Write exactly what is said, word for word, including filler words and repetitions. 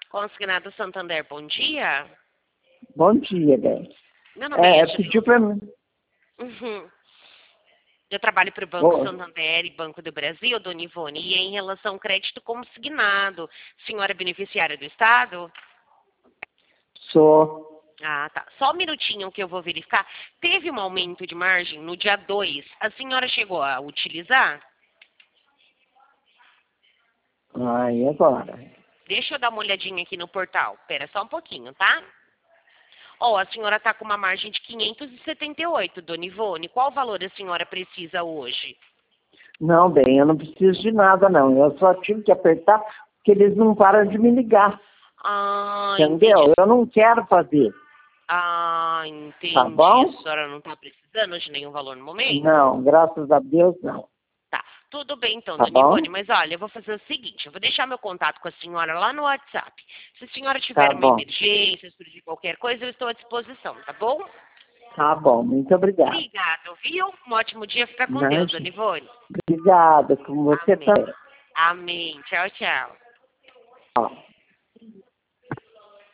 Consignado Santander, bom dia. Bom dia, bem. Meu nome é, É, é pediu para mim. Uhum. Eu trabalho para o Banco Oi. Santander e Banco do Brasil, dona Ivone, e é em relação ao crédito consignado. Senhora é beneficiária do Estado? Sou. Ah, tá. Só um minutinho que eu vou verificar. Teve um aumento de margem no dia dois. A senhora chegou a utilizar? Ah, e agora? Deixa eu dar uma olhadinha aqui no portal. Espera só um pouquinho, tá? Ó, a senhora está com uma margem de quinhentos e setenta e oito, dona Ivone. Qual valor a senhora precisa hoje? Não, bem, eu não preciso de nada, não. Eu só tive que apertar porque eles não param de me ligar. Ah, Entendeu? entendi. Eu não quero fazer. Ah, Tá entendi. bom? A senhora não está precisando de nenhum valor no momento? Não, graças a Deus, não. Tá, tudo bem então, Tá dona bom? Ivone, mas olha, eu vou fazer o seguinte, eu vou deixar meu contato com a senhora lá no WhatsApp. Se a senhora tiver Tá uma bom. emergência, surgir qualquer coisa, eu estou à disposição, tá bom? Tá bom, muito obrigado. Obrigada, viu? Um ótimo dia, fica com Deus, dona Imagina. Ivone. Obrigada, com você Amém. também. Amém. Tchau, tchau. Ó.